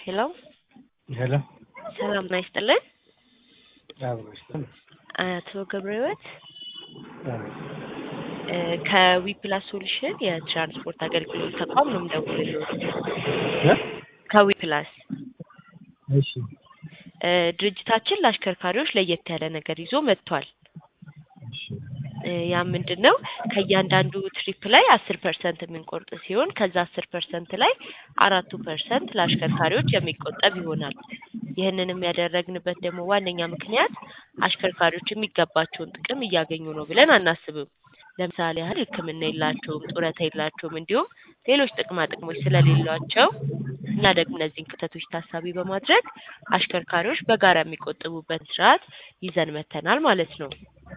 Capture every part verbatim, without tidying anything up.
ሄሎ ሄሎ ሰላም ጤና ይስጥልን። አብሮሽተን አቶ ገብረህይወት አዎ እ ከዊፕላስ ሶሉሽን የትራንስፖርት አገልግሎት ተቋም ነው የምደውልልዎት። እ ከዊፕላስ እሺ እ ድርጅታችን ለአሽከርካሪዎች ለየት ያለ ነገር ይዞ መጥቷል። እሺ እ ያ ምንድነው ከእያንዳንዱ ትሪፕ ላይ አስር ፐርሰንት የምንቆርጥ ሲሆን ከዛ አስር ፐርሰንት ላይ አራቱ ፐርሰንት ለአሽከርካሪዎች የሚቆጠብ ይሆናል። ይህንንም ያደረግንበት ደግሞ ዋነኛ ምክንያት አሽከርካሪዎች የሚገባቸውን ጥቅም እያገኙ ነው ብለን አናስብም። ለምሳሌ ያህል ሕክምና የላቸውም፣ ጡረታ የላቸውም፣ እንዲሁም ሌሎች ጥቅማ ጥቅሞች ስለሌሏቸው እና ደግሞ እነዚህን ክተቶች ታሳቢ በማድረግ አሽከርካሪዎች በጋራ የሚቆጥቡበት ስርዓት ይዘን መተናል ማለት ነው።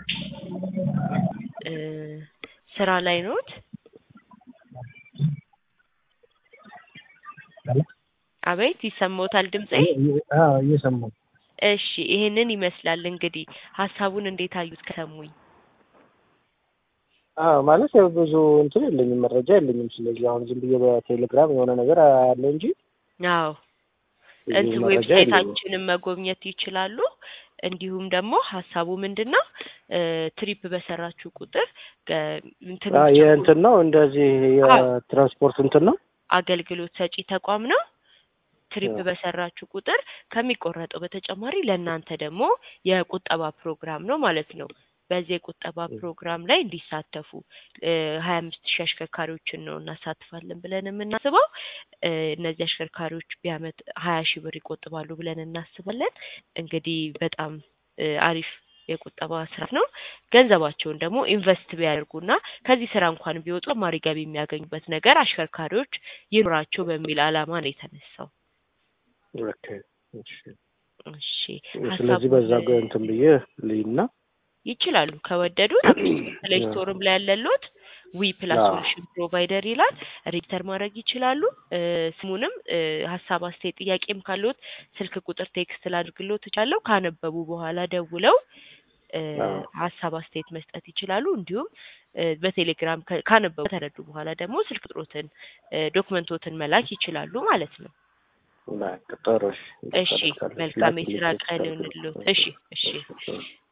እ ስራ ላይ ኖት? አቤት ይሰማዎታል ድምጼ? አዎ እየሰማሁ። እሺ ይሄንን ይመስላል እንግዲህ ሀሳቡን እንዴት አዩት ከሰሙኝ? አዎ ማለት ያው ብዙ እንትን የለኝም መረጃ የለኝም። ስለዚህ አሁን ዝም ብዬ በቴሌግራም የሆነ ነገር አለ እንጂ አዎ እንትን ዌብሳይታችንን መጎብኘት ይችላሉ። እንዲሁም ደግሞ ሀሳቡ ምንድነው እ ትሪፕ በሰራችሁ ቁጥር እንትን አዎ የእንትን ነው እንደዚህ የትራንስፖርት እንትን ነው አገልግሎት ሰጪ ተቋም ነው። ትሪፕ በሰራችሁ ቁጥር ከሚቆረጠው በተጨማሪ ለእናንተ ደግሞ የቁጠባ ፕሮግራም ነው ማለት ነው። በዚህ የቁጠባ ፕሮግራም ላይ እንዲሳተፉ እ ሀያ አምስት ሺህ አሽከርካሪዎችን ነው እናሳትፋለን ብለን የምናስበው። እ እነዚህ አሽከርካሪዎች በዓመት ሀያ ሺህ ብር ይቆጥባሉ ብለን እናስባለን። እንግዲህ በጣም እ አሪፍ የቁጠባ ስርዓት ነው። ገንዘባቸውን ደግሞ ኢንቨስት ቢያደርጉና ከዚህ ስራ እንኳን ቢወጡ ተጨማሪ ገቢ የሚያገኙበት ነገር አሽከርካሪዎች ይኖራቸው በሚል ዓላማ ነው የተነሳው። ኦኬ እሺ እሺ ስለዚህ በዛ ጋር እንትን ብዬ ልይና ይችላሉ ከወደዱ ፕሌይ ስቶርም ላይ ያለሎት ዊፕላስ ሶሉሽን ፕሮቫይደር ይላል ሬጅስተር ማድረግ ይችላሉ። እ ስሙንም እ ሀሳብ አስተያየት ጥያቄም ካለዎት ስልክ ቁጥር ቴክስት ላድርግልዎት እችላለሁ። ካነበቡ በኋላ ደውለው እ ሀሳብ አስተያየት መስጠት ይችላሉ። እንዲሁም እ በቴሌግራም ካነበቡ ከተረዱ በኋላ ደግሞ ስልክ ቁጥሮትን እ ዶክመንቶትን መላክ ይችላሉ ማለት ነው። ጥሩ እሺ እሺ መልካም የስራ ቀን ይሁንልዎት። እሺ እሺ